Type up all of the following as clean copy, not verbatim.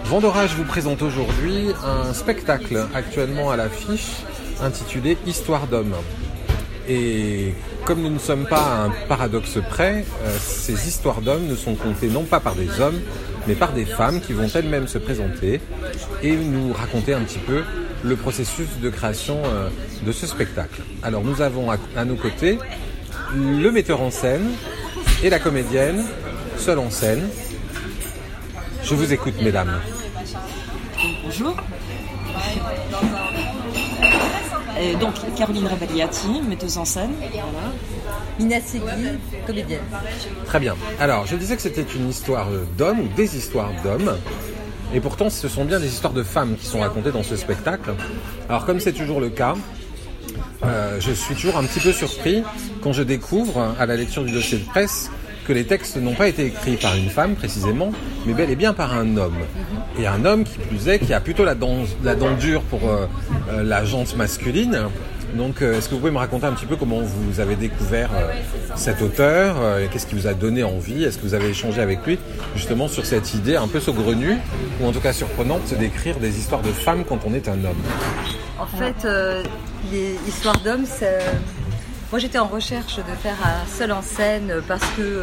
Vent d'Orage vous présente aujourd'hui un spectacle actuellement à l'affiche intitulé Histoire d'hommes. Et comme nous ne sommes pas à un paradoxe près, ces histoires d'hommes ne sont contées non pas par des hommes, mais par des femmes qui vont elles-mêmes se présenter et nous raconter un petit peu le processus de création de ce spectacle. Alors nous avons à nos côtés le metteur en scène et la comédienne, seule en scène. Je vous écoute, mesdames. Bonjour. Donc Caroline Ravaliati, metteuse en scène. Voilà. Mina Segui, comédienne. Très bien. Alors, je disais que c'était une histoire d'hommes ou des histoires d'hommes. Et pourtant, ce sont bien des histoires de femmes qui sont racontées dans ce spectacle. Alors, comme c'est toujours le cas, je suis toujours un petit peu surpris quand je découvre, à la lecture du dossier de presse, que les textes n'ont pas été écrits par une femme précisément, mais bel et bien par un homme. Et un homme qui plus est, qui a plutôt la dent dure pour la jante masculine. Donc est-ce que vous pouvez me raconter un petit peu comment vous avez découvert cet auteur, qu'est-ce qui vous a donné envie, est-ce que vous avez échangé avec lui justement sur cette idée un peu saugrenue, ou en tout cas surprenante, d'écrire des histoires de femmes quand on est un homme? En fait, les histoires d'hommes, moi j'étais en recherche de faire un seul en scène parce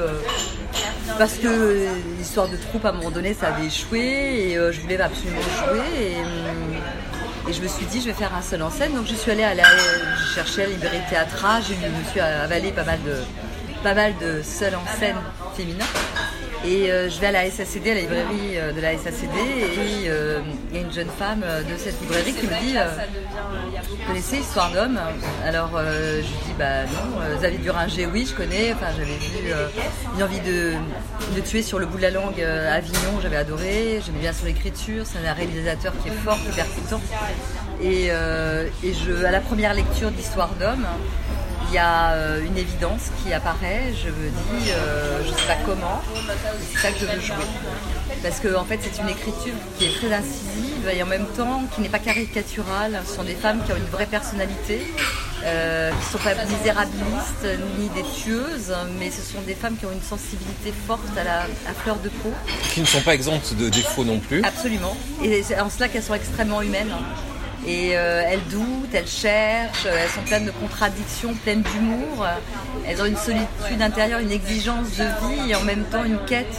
que l'histoire de troupe à un moment donné ça avait échoué et je voulais absolument jouer et je me suis dit je vais faire un seul en scène. Donc je suis allée je cherchais à la librairie Théâtra, je me suis avalé pas mal de seuls en scène féminins. Et je vais à la SACD, à la librairie de la SACD, et il y a une jeune femme de cette librairie qui me dit vous connaissez Histoire d'hommes? Alors je lui dis non, Xavier Duringer, oui je connais, enfin j'avais vu Une envie de tuer sur le bout de la langue à Avignon, j'avais adoré, j'aimais bien son écriture, c'est un réalisateur qui est fort, qui est percutant. Et à la première lecture d'Histoire d'hommes, il y a une évidence qui apparaît, je me dis, je ne sais pas comment, c'est ça que je veux jouer. Parce qu'en fait, c'est une écriture qui est très incisive et en même temps qui n'est pas caricaturale. Ce sont des femmes qui ont une vraie personnalité, qui ne sont pas misérabilistes ni des tueuses, mais ce sont des femmes qui ont une sensibilité forte à fleur de peau. Qui ne sont pas exemptes de défauts non plus. Absolument. Et c'est en cela qu'elles sont extrêmement humaines. Et elles doutent, elles cherchent, elles sont pleines de contradictions, pleines d'humour. Elles ont une solitude intérieure, une exigence de vie et en même temps une quête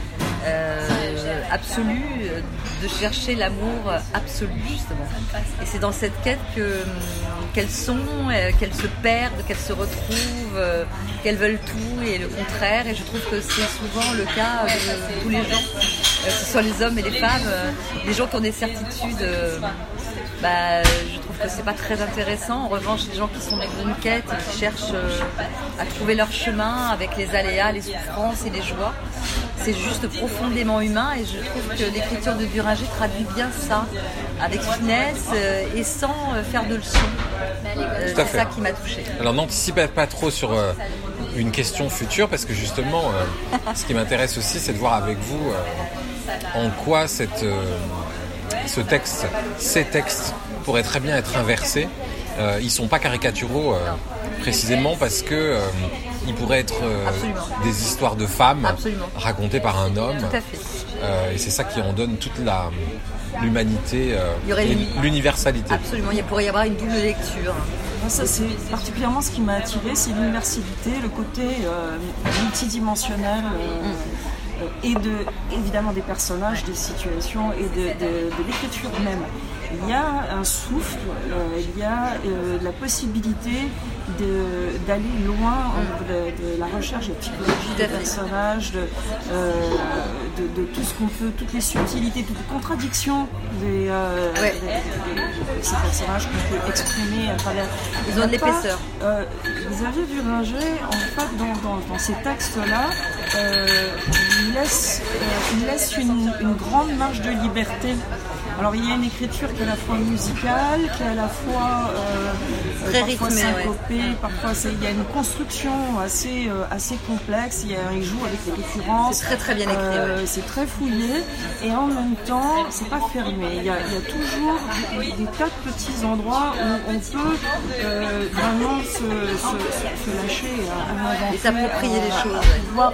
absolue de chercher l'amour absolu, justement. Et c'est dans cette quête qu'elles sont, qu'elles se perdent, qu'elles se retrouvent, qu'elles veulent tout et le contraire. Et je trouve que c'est souvent le cas de tous les gens, que ce soit les hommes et les femmes, les gens qui ont des certitudes. Je trouve que c'est pas très intéressant. En revanche, les gens qui sont dans une quête et qui cherchent à trouver leur chemin avec les aléas, les souffrances et les joies, c'est juste profondément humain et je trouve que l'écriture de Duringer traduit bien ça, avec finesse et sans faire de leçons. C'est ça qui m'a touchée. Alors n'anticipez pas trop sur une question future parce que justement, ce qui m'intéresse aussi, c'est de voir avec vous en quoi ces textes pourraient très bien être inversés. Ils ne sont pas caricaturaux précisément parce que ils pourraient être des histoires de femmes racontées par un homme. Tout à fait. Et c'est ça qui en donne toute l'humanité et l'universalité. Absolument, il pourrait y avoir une double lecture. Ça, c'est particulièrement ce qui m'a attiré, c'est l'universalité, le côté multidimensionnel. Et évidemment des personnages, des situations et de l'écriture même. Il y a un souffle, il y a la possibilité d'aller loin de la recherche de psychologie des personnages, de tout ce qu'on peut, toutes les subtilités, toutes les contradictions de ces personnages qu'on peut exprimer à travers. Ils ont de l'épaisseur. Xavier Duringer, en fait, dans ces textes-là, il laisse une grande marge de liberté. Alors il y a une écriture qui est à la fois musicale, qui est à la fois très parfois rythmée, syncopée, parfois il y a une construction assez complexe, il joue avec les références. C'est très bien écrit. C'est très fouillé et en même temps c'est pas fermé. Il y a toujours des tas de petits endroits où on peut vraiment se lâcher à l'invention. Et s'approprier les choses.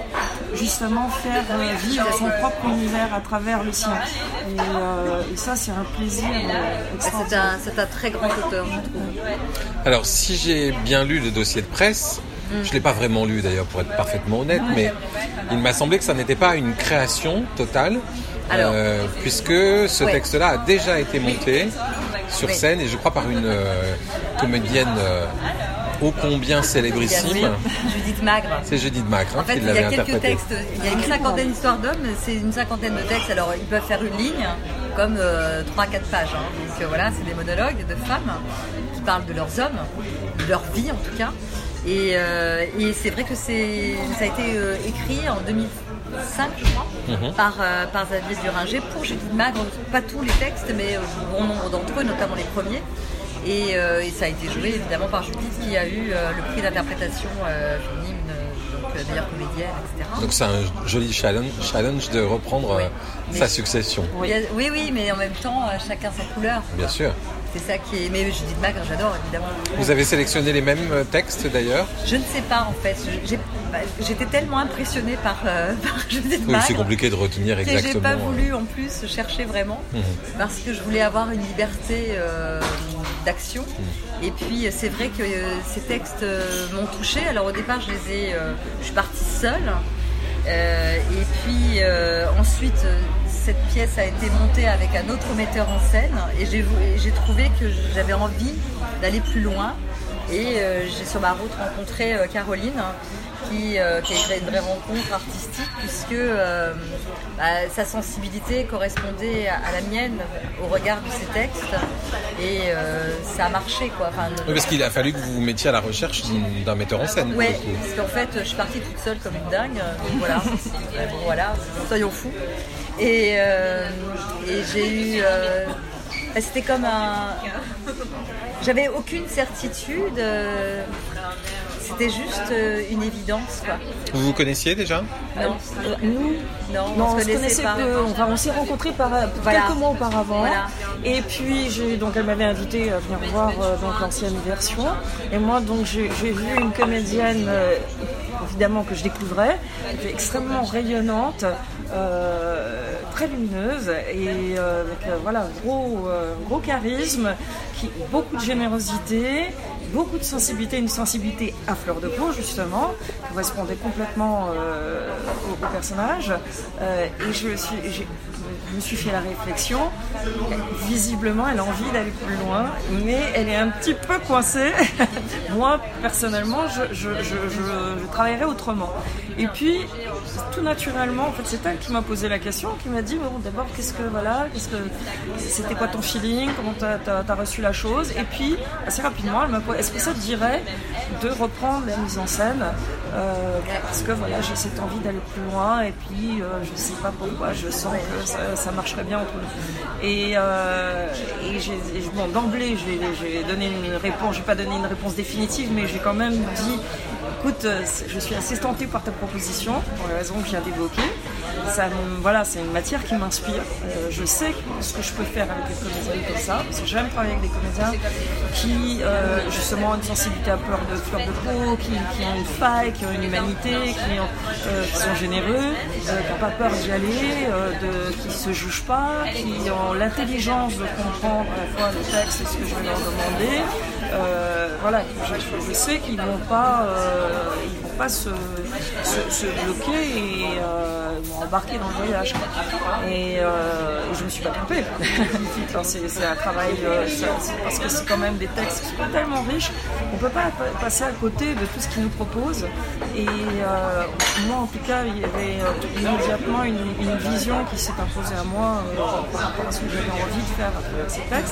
justement faire vivre son propre univers à travers le sien. Et ça, c'est un plaisir extraordinaire. C'est un très grand auteur, je trouve. Alors, si j'ai bien lu le dossier de presse, je ne l'ai pas vraiment lu d'ailleurs pour être parfaitement honnête, mais il m'a semblé que ça n'était pas une création totale, puisque ce texte-là a déjà été monté sur scène, et je crois par une comédienne ô combien célébrissime. Judith Magre. C'est Judith Magre en fait, qui l'avait interprété. Il y a quelques textes, il y a une cinquantaine d'histoires d'hommes, c'est une cinquantaine de textes, alors ils peuvent faire une ligne, comme 3-4 pages. Donc voilà, c'est des monologues de femmes qui parlent de leurs hommes, de leur vie en tout cas. Et c'est vrai que ça a été écrit en 2005, je crois, par Xavier Duringer pour Judith Magre. Pas tous les textes, mais bon nombre d'entre eux, notamment les premiers. Et ça a été joué évidemment par Judith, qui a eu le prix d'interprétation féminine, donc meilleure comédienne, etc. Donc c'est un joli challenge de reprendre sa succession. Oui, mais en même temps, chacun sa couleur. Bien sûr. C'est ça qui est. Mais Judith Magre, j'adore évidemment. Vous avez sélectionné les mêmes textes d'ailleurs ? Je ne sais pas en fait. J'étais tellement impressionnée par Judith Magre. C'est compliqué de retenir exactement. Que j'ai pas voulu en plus chercher vraiment, parce que je voulais avoir une liberté d'action. Et puis c'est vrai que ces textes m'ont touchée. Alors au départ, je suis partie seule. Et puis ensuite. Cette pièce a été montée avec un autre metteur en scène et j'ai trouvé que j'avais envie d'aller plus loin, et j'ai sur ma route rencontré Caroline qui a créé une vraie rencontre artistique, puisque sa sensibilité correspondait à la mienne au regard de ses textes, et ça a marché quoi. Oui, parce qu'il a fallu que vous vous mettiez à la recherche d'un metteur en scène. Oui, parce qu'en fait je suis partie toute seule comme une dingue, donc voilà. Bon, voilà, soyons fous. Et j'ai eu... c'était comme j'avais aucune certitude. C'était juste une évidence, quoi. Vous vous connaissiez déjà ? Non. Non, on se connaissait pas. On s'est rencontrés quelques mois auparavant. Voilà. Et puis elle m'avait invité à venir voir l'ancienne version. Et moi donc j'ai vu une comédienne évidemment que je découvrais, extrêmement rayonnante, très lumineuse, et avec gros charisme, beaucoup de générosité, beaucoup de sensibilité, une sensibilité à fleur de peau justement, qui correspondait complètement au personnage. Et je me suis fait la réflexion, visiblement elle a envie d'aller plus loin, mais elle est un petit peu coincée. Moi personnellement je travaillerais autrement. Et puis tout naturellement, en fait c'est elle qui m'a posé la question, qui m'a dit bon, d'abord c'était quoi ton feeling, comment t'as reçu la chose, et puis assez rapidement elle m'a posé, est-ce que ça te dirait de reprendre la mise en scène, parce que voilà, j'ai cette envie d'aller plus loin, et puis je sais pas pourquoi, je sens que ça marcherait bien entre nous. Et d'emblée j'ai donné une réponse, j'ai pas donné une réponse définitive, mais j'ai quand même dit écoute, je suis assez tentée par ta proposition pour les raisons que je viens d'évoquer. C'est une matière qui m'inspire. Je sais ce que je peux faire avec des comédiens comme ça, parce que j'aime travailler avec des comédiens qui justement ont une sensibilité à fleur de peau, qui ont une faille, qui ont une humanité, qui sont généreux, qui n'ont pas peur d'y aller, qui ne se jugent pas, qui ont l'intelligence de comprendre à la fois le texte et ce que je vais leur demander. Je sais qu'ils vont pas se bloquer et vont embarquer dans le voyage. Et je me suis pas trompée. C'est un travail, parce que c'est quand même des textes qui sont tellement riches, on peut pas passer à côté de tout ce qu'ils nous proposent. Et moi en tout cas, il y avait immédiatement une vision qui s'est imposée à moi par rapport à ce que j'avais envie de faire à travers ces textes.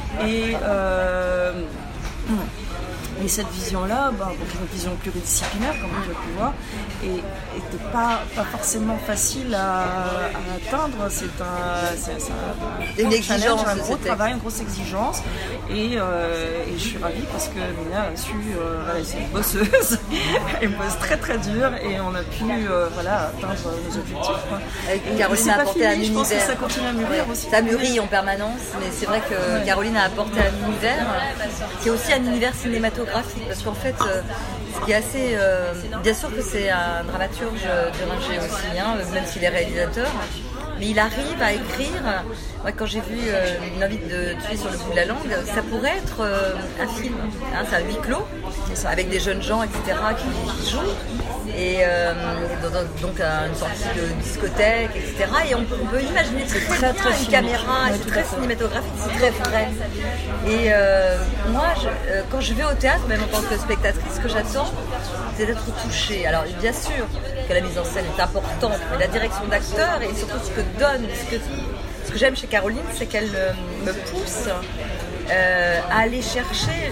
Et cette vision-là, une vision pluridisciplinaire, comme vous avez pu voir, n'était pas forcément facile à atteindre. C'est une exigence, un gros travail, une grosse exigence. Et je suis ravie parce que Mina a su, c'est une bosseuse, elle bosse très très dur, et on a pu atteindre nos objectifs. Caroline a apporté un univers. Je pense que ça continue à mûrir aussi. Ça mûrit en permanence, mais c'est vrai que Caroline a apporté un univers qui est aussi un univers cinématographique. cinématographique, parce qu'en fait, ce qui est assez... bien sûr que c'est un dramaturge Deringer aussi, hein, même s'il est réalisateur, mais il arrive à écrire. Moi, quand j'ai vu Une envie de tuer sur le bout de la langue, ça pourrait être un film. Hein, c'est un huis clos, avec des jeunes gens, etc., qui jouent. Et donc une sortie de discothèque, etc. Et on peut imaginer très bien une caméra, c'est très cinématographique, c'est très vrai. Et moi, quand je vais au théâtre, même en tant que spectatrice, ce que j'attends, c'est d'être touchée. Alors bien sûr que la mise en scène est importante, mais la direction d'acteur et surtout ce que donne, ce que j'aime chez Caroline, c'est qu'elle me pousse à aller chercher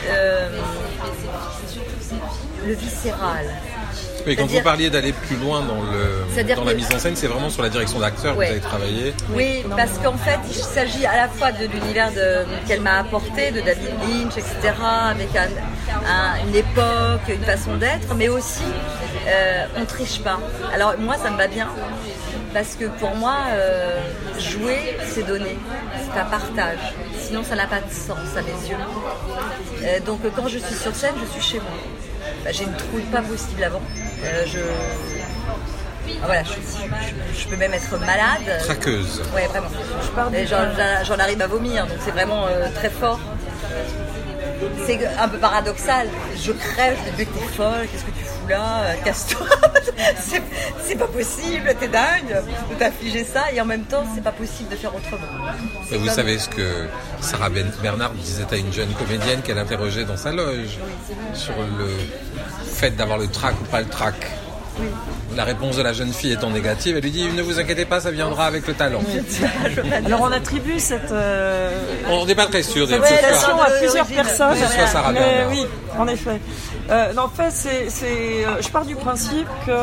le viscéral. Oui, quand vous parliez d'aller plus loin dans la mise en scène, c'est vraiment sur la direction d'acteur que vous avez travaillé. Oui, parce qu'en fait, il s'agit à la fois de l'univers qu'elle m'a apporté, de David Lynch, etc., avec une époque, une façon d'être, mais aussi, on ne triche pas. Alors moi, ça me va bien, parce que pour moi, jouer, c'est donner, c'est un partage. Sinon, ça n'a pas de sens à mes yeux. Donc quand je suis sur scène, je suis chez moi. J'ai une trouille pas possible avant. Voilà, je peux même être malade. Traqueuse. Ouais, vraiment. J'en arrive à vomir, donc c'est vraiment très fort. C'est un peu paradoxal. Je crève, je me dis, t'es folle, qu'est-ce que tu fous là, casse-toi. C'est pas possible, t'es dingue de t'affliger ça, et en même temps, c'est pas possible de faire autrement. Et vous savez ce que Sarah Bernard disait à une jeune comédienne qu'elle interrogeait dans sa loge sur le fait d'avoir le trac ou pas le trac. Oui. La réponse de la jeune fille étant négative, elle lui dit « Ne vous inquiétez pas, ça viendra avec le talent. » Alors on attribue cette... On n'est pas très sûr cette citation à plusieurs personnes. Que ce soit Sarah Bernard. Oui, en effet. En fait, je pars du principe que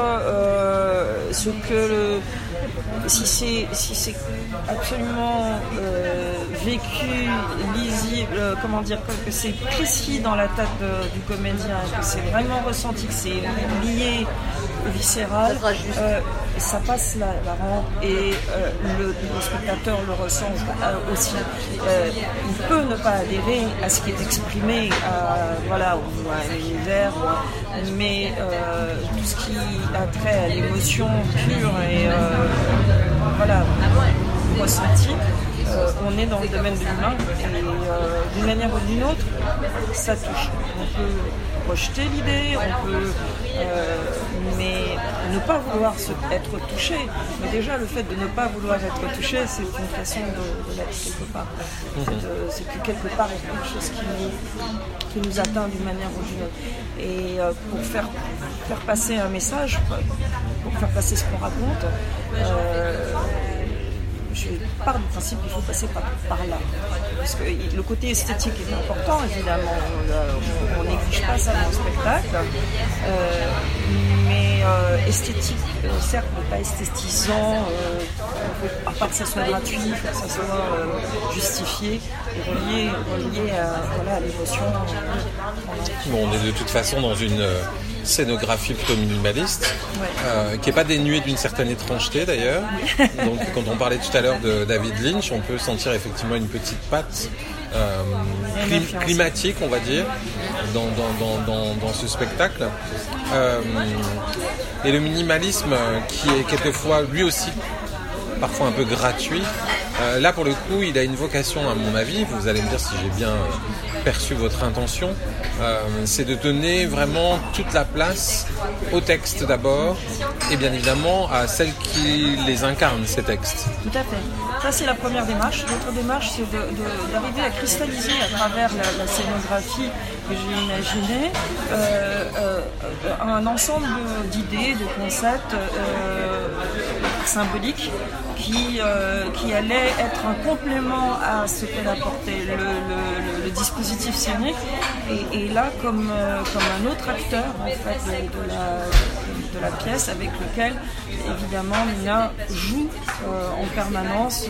si c'est absolument vécu, lisible, que c'est précis dans la tête du comédien, que c'est vraiment ressenti, que c'est lié au viscéral, ça passe la rampe et le spectateur le ressent aussi. Il peut ne pas adhérer à ce qui est exprimé, ou à l'univers, mais tout ce qui a trait à l'émotion pure et ressentie, on est dans le domaine de l'humain et d'une manière ou d'une autre, ça touche. On peut rejeter l'idée, on peut mais ne pas vouloir être touché. Mais déjà, le fait de ne pas vouloir être touché, c'est une façon de l'être quelque part. C'est que quelque part, il y a quelque chose qui nous atteint d'une manière ou d'une autre. Et pour faire passer un message, pour faire passer ce qu'on raconte, je pars du principe qu'il faut passer par là. Parce que le côté esthétique est important, évidemment. On néglige pas ça dans le spectacle. Mais esthétique, certes, mais pas esthétisant. À part que ça soit gratuit, il faut que ça soit justifié et relié à l'émotion. Bon, on est de toute façon dans une scénographie plutôt minimaliste, qui n'est pas dénuée d'une certaine étrangeté d'ailleurs. Donc quand on parlait tout à l'heure de David Lynch, on peut sentir effectivement une petite patte climatique, on va dire, dans ce spectacle. Et le minimalisme qui est quelquefois lui aussi parfois un peu gratuit, là pour le coup il a une vocation, à mon avis, vous allez me dire si j'ai bien perçu votre intention, c'est de donner vraiment toute la place aux textes d'abord et bien évidemment à celles qui les incarnent, ces textes. Tout à fait. Ça c'est la première démarche. L'autre démarche c'est d'arriver à cristalliser à travers la scénographie que j'ai imaginée un ensemble d'idées, de concepts symboliques qui allait être un complément à ce qu'elle apportait le dispositif scénique et là comme un autre acteur en fait de la pièce avec lequel évidemment Nina joue en permanence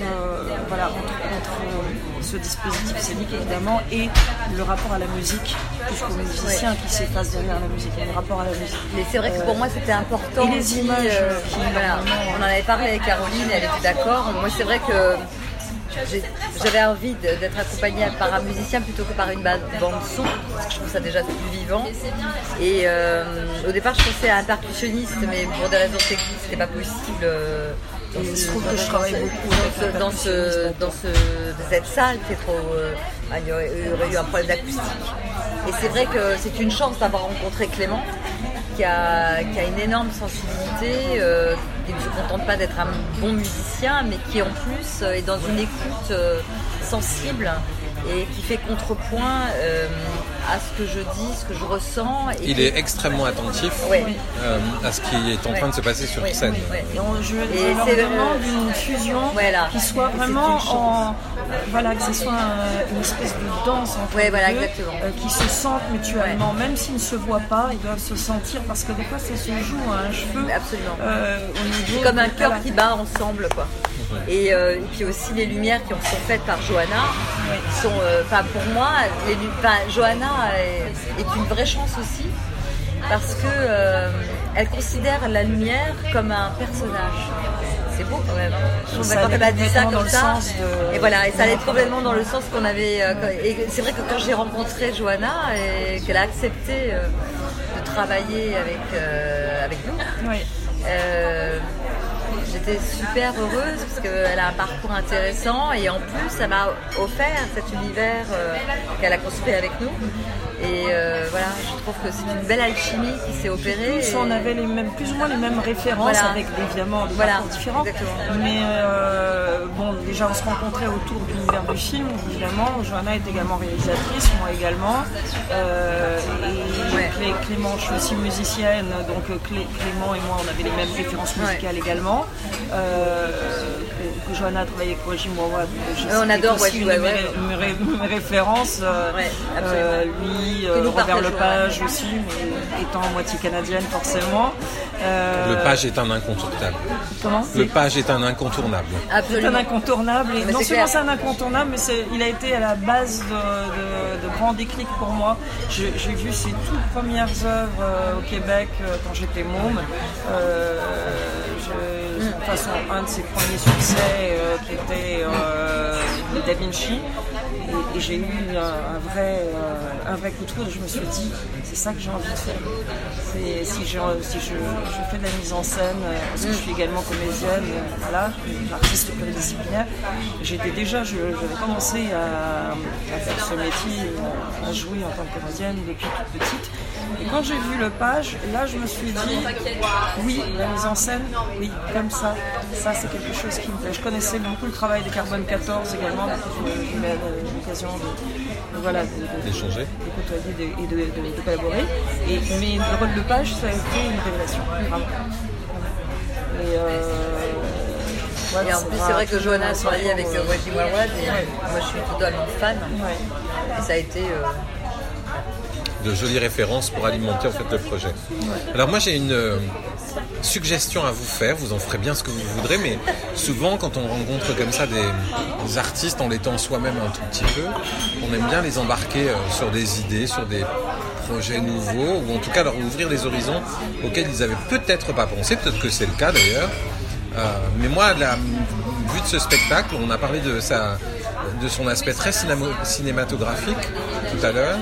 entre ce dispositif scénique évidemment et le rapport à la musique jusqu'au musicien qui s'efface derrière la musique et le rapport à la musique. Mais c'est vrai que pour moi c'était important. Et les images on en avait parlé avec Caroline, elle était d'accord. Moi c'est vrai que j'avais envie d'être accompagnée par un musicien plutôt que par une bande son, parce que je trouve ça déjà plus vivant. Et au départ, je pensais à un percussionniste, mais pour des raisons techniques, c'était pas possible. Il se trouve que je travaille beaucoup dans cette salle, c'est trop. Il y aurait eu un problème d'acoustique. Et c'est vrai que c'est une chance d'avoir rencontré Clément, qui a une énorme sensibilité, qui ne se contente pas d'être un bon musicien, mais qui en plus est dans une écoute sensible et qui fait contrepoint à ce que je dis, ce que je ressens. Il est extrêmement attentif à ce qui est en train de se passer sur scène. Et c'est vraiment d'une fusion qui soit vraiment que ce soit une espèce de danse entre les deux, qui se sentent mutuellement, même s'ils ne se voient pas, ils doivent se sentir, parce que des fois ça se joue à un cheveu. Absolument. Au niveau comme un cœur qui bat ensemble, quoi. Et puis aussi les lumières qui sont faites par Johanna sont, pour moi, Johanna est une vraie chance aussi, parce que elle considère la lumière comme un personnage. C'est beau quand même. Je trouve quand elle a dit ça comme ça, et voilà, et ça allait complètement dans le sens qu'on avait. Et c'est vrai que quand j'ai rencontré Johanna et qu'elle a accepté de travailler avec nous. J'étais super heureuse parce qu'elle a un parcours intéressant et en plus elle m'a offert cet univers qu'elle a construit avec nous. Et je trouve que c'est une belle alchimie qui s'est opérée. Plus on avait plus ou moins les mêmes références, avec évidemment des parcours différents. Exactement. Mais déjà on se rencontrait autour de l'univers du film, évidemment. Johanna est également réalisatrice, moi également. Clément, je suis aussi musicienne, donc Clément et moi on avait les mêmes références musicales également. Johanna a travaillé avec Wajim Wawad. On adore Wajim Wawad. Mes références, lui, Robert Lepage aussi, mais étant moitié canadienne forcément. Lepage est un incontournable. Comment ? Lepage est un incontournable. C'est un incontournable. Et non seulement c'est un incontournable, mais il a été à la base de grands déclics pour moi. J'ai vu ses toutes premières œuvres au Québec quand j'étais môme. De toute façon, un de ses premiers succès qui était Da Vinci. Et j'ai eu un vrai coup de foudre. Je me suis dit, c'est ça que j'ai envie de faire. Si je fais de la mise en scène, parce que je suis également comédienne, artiste pluridisciplinaire, j'avais commencé à faire ce métier, à jouer en tant que comédienne depuis toute petite. Et quand j'ai vu Lepage, là je me suis dit, oui, la mise en scène, oui, comme ça c'est quelque chose qui me plaît. Je connaissais beaucoup le travail des Carbone 14 également, j'ai eu l'occasion d'échanger, de côtoyer et de collaborer. Mais le rôle de Lepage, ça a été une révélation, vraiment. Et en plus, c'est vrai que Johanna a travaillé avec Wajim Wawad et moi je suis totalement fan. Et ça a été de jolies références pour alimenter en fait le projet. Alors moi j'ai une suggestion à vous faire, vous en ferez bien ce que vous voudrez, mais souvent quand on rencontre comme ça des artistes en l'étant soi-même un tout petit peu, on aime bien les embarquer sur des idées, sur des projets nouveaux, ou en tout cas leur ouvrir des horizons auxquels ils n'avaient peut-être pas pensé, peut-être que c'est le cas d'ailleurs. Mais moi, vu de ce spectacle, on a parlé de son aspect très cinématographique tout à l'heure.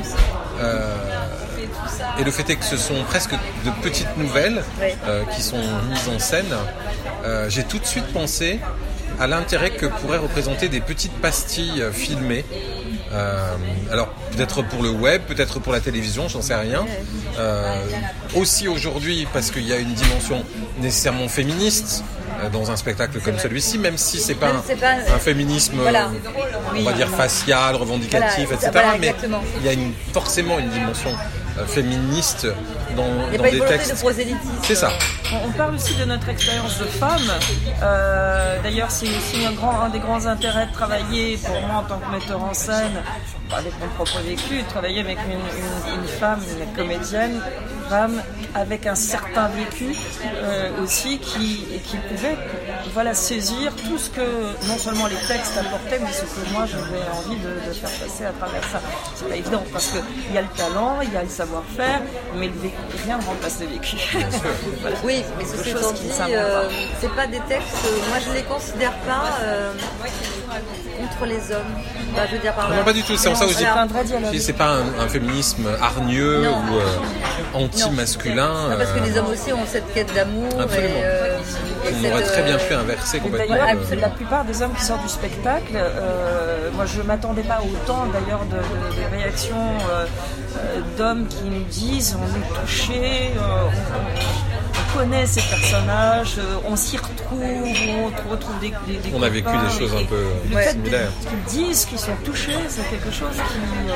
Et le fait est que ce sont presque de petites nouvelles qui sont mises en scène. J'ai tout de suite pensé à l'intérêt que pourraient représenter des petites pastilles filmées. Alors peut-être pour le web, peut-être pour la télévision, j'en sais rien. Aussi aujourd'hui parce qu'il y a une dimension nécessairement féministe dans un spectacle comme celui-ci, même si c'est pas un féminisme, on va dire facial, revendicatif, etc. Mais il y a forcément une dimension féministe dans des textes. De prosélytisme. C'est ça. On parle aussi de notre expérience de femme. D'ailleurs, c'est aussi un des grands intérêts de travailler pour moi en tant que metteur en scène, avec mon propre vécu, de travailler avec une femme, une comédienne, femme avec un certain vécu aussi qui pouvait voilà, saisir tout ce que non seulement les textes apportaient, mais ce que moi j'avais envie de faire passer à travers ça. C'est pas évident parce qu'il y a le talent, il y a le savoir-faire, mais rien ne remplace le vécu. Voilà. Oui, mais ceci étant dit, c'est pas des textes, moi je les considère pas contre les hommes. Bah, je veux dire par là. Non, pas du tout, c'est en ça où je dis c'est pas un féminisme hargneux ou anti-masculin. Parce que les hommes aussi ont cette quête d'amour. Absolument. On aurait très bien fait inverser complètement. D'ailleurs, la plupart des hommes qui sortent du spectacle, moi je m'attendais pas autant d'ailleurs de réactions d'hommes qui nous disent on est touchés, on connaît ces personnages, on s'y retrouve, on retrouve des on a vécu des choses un peu similaires. Qu'ils disent qu'ils sont touchés, c'est quelque chose qui,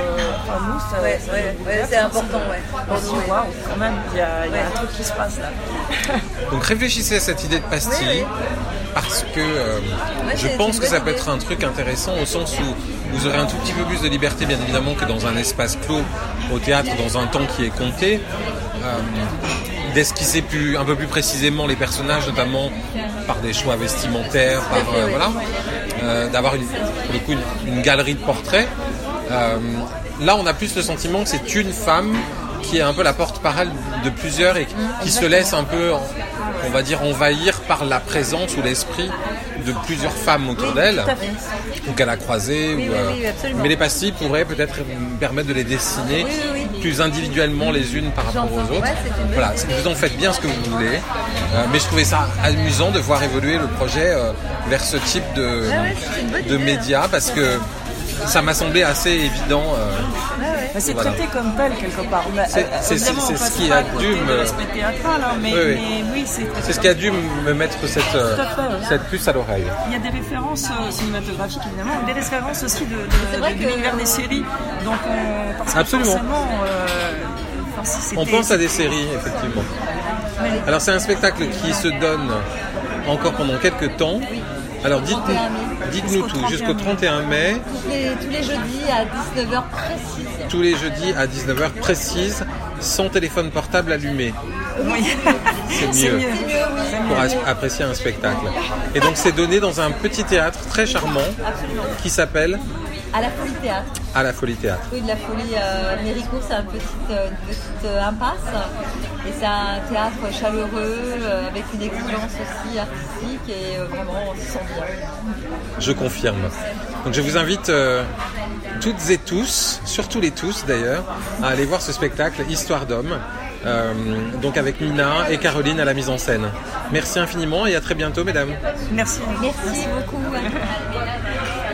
nous, c'est important. On se dit, waouh, quand même, il y a un truc qui se passe là. Donc réfléchissez à cette idée de pastille, parce que je pense que ça peut être un truc intéressant au sens où vous aurez un tout petit peu plus de liberté, bien évidemment, que dans un espace clos au théâtre, dans un temps qui est compté. D'esquisser un peu plus précisément les personnages, notamment par des choix vestimentaires, d'avoir une galerie de portraits. Là, on a plus le sentiment que c'est une femme qui est un peu la porte-parole de plusieurs et qui se laisse un peu, on va dire, envahir par la présence ou l'esprit de plusieurs femmes autour d'elle, ou qu'elle a croisées. Mais les pastilles pourraient peut-être permettre de les dessiner plus individuellement les unes par rapport aux autres. Voilà, vous en faites bien ce que vous voulez. Mais je trouvais ça amusant de voir évoluer le projet vers ce type de média, parce que ça m'a semblé assez évident. C'est traité comme tel quelque part. C'est ce qui a dû me... C'est ce qui a dû me mettre cette puce à l'oreille. Il y a des références cinématographiques évidemment, des références aussi de l'univers des séries. Donc absolument. On pense à des séries, effectivement. Alors c'est un spectacle qui se donne encore pendant quelques temps. Alors dites-nous tout, jusqu'au 31 mai. Tous les jeudis à 19h précises. Tous les jeudis à 19h précises, sans téléphone portable allumé. Oui. C'est mieux pour apprécier un spectacle. Et donc c'est donné dans un petit théâtre très charmant qui s'appelle À la Folie Théâtre. À la Folie Théâtre. Oui, de la Folie Méricourt, c'est une petite impasse. Et c'est un théâtre chaleureux, avec une exigence aussi artistique, et vraiment on s'y sent bien. Je confirme. Donc je vous invite toutes et tous, surtout les tous d'ailleurs, à aller voir ce spectacle Histoire d'homme, donc avec Mina et Caroline à la mise en scène. Merci infiniment et à très bientôt, mesdames. Merci. Merci beaucoup.